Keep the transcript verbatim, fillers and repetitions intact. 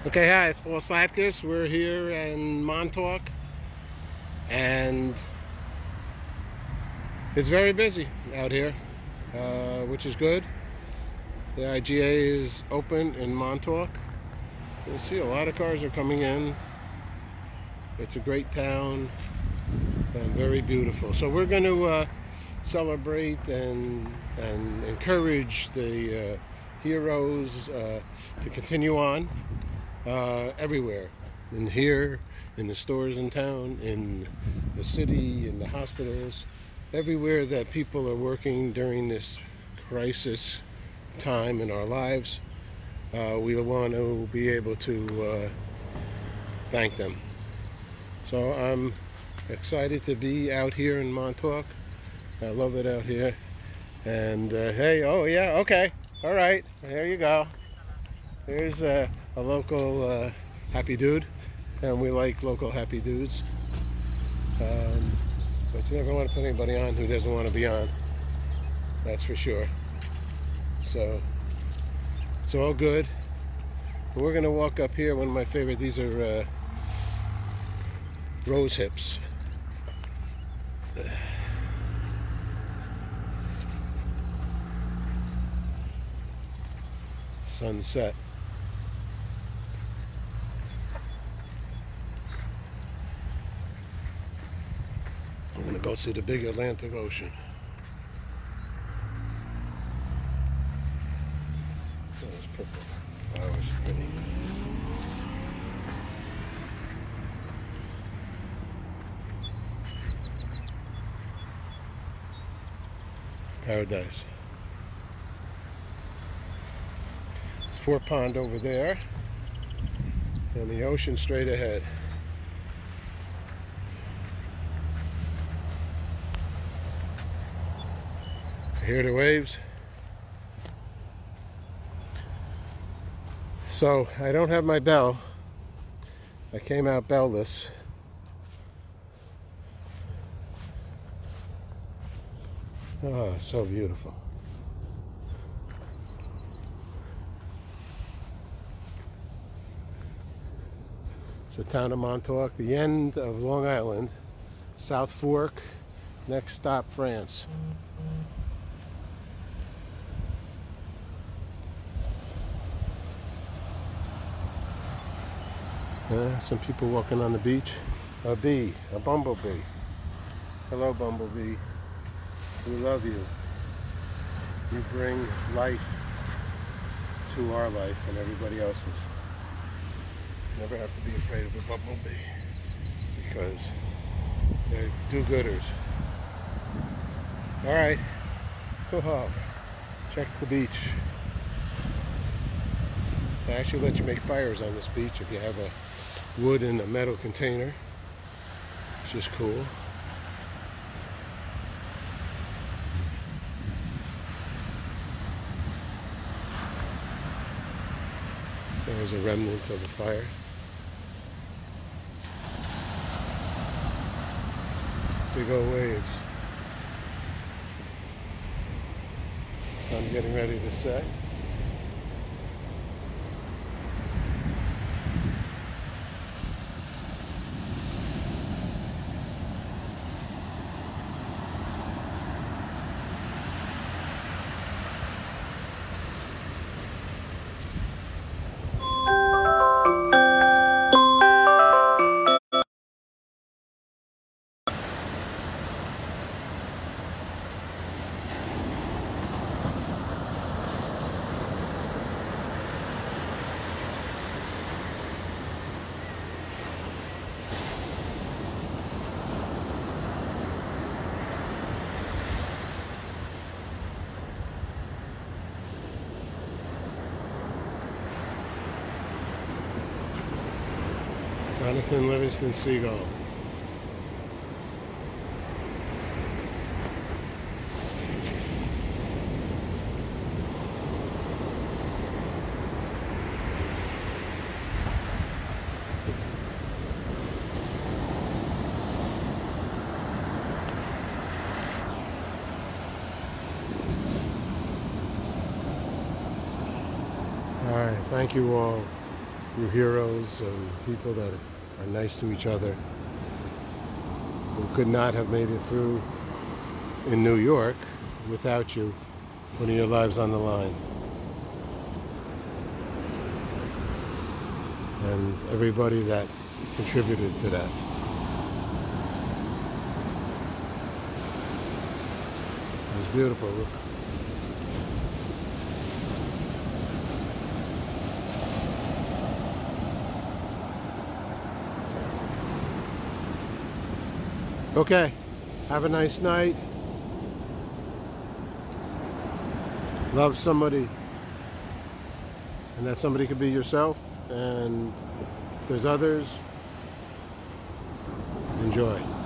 Okay, hi, it's Paul Slatkus. We're here in Montauk, and it's very busy out here, uh, which is good. The I G A is open in Montauk. You'll see a lot of cars are coming in. It's a great town and very beautiful. So we're going to uh, celebrate and and encourage the uh, heroes uh, to continue on. Uh, everywhere, in here, in the stores in town, in the city, in the hospitals, everywhere that people are working during this crisis time in our lives, uh, we want to be able to uh, thank them. So I'm excited to be out here in Montauk. I love it out here. And uh, hey, oh yeah, okay, all right, there you go. There's uh, a local uh, happy dude, and we like local happy dudes. Um, but you never want to put anybody on who doesn't want to be on. That's for sure. So it's all good. We're gonna walk up here. One of my favorite. These are uh, rose hips. Sunset. I'm gonna go see the big Atlantic Ocean. Oh, it's purple. Oh, it's pretty. Paradise. It's Fort Pond over there, and the ocean straight ahead. Hear the waves. So I don't have my bell. I came out bellless. Oh, so beautiful. It's the town of Montauk, the end of Long Island, South Fork, next stop France. Uh, some people walking on the beach. A bee, a bumblebee. Hello, bumblebee. We love you. You bring life to our life and everybody else's. Never have to be afraid of a bumblebee because they're do-gooders. All right. Oh, check the beach. They actually let you make fires on this beach if you have a wood in a metal container, which is cool. There's a remnant of the fire. Big old waves. Sun getting ready to set. Jonathan Livingston Seagull. All right, thank you all. your heroes and people that are nice to each other, who could not have made it through in New York without you putting your lives on the line. And everybody that contributed to that. It was beautiful. Okay, have a nice night. Love somebody, and that somebody could be yourself. And if there's others, enjoy.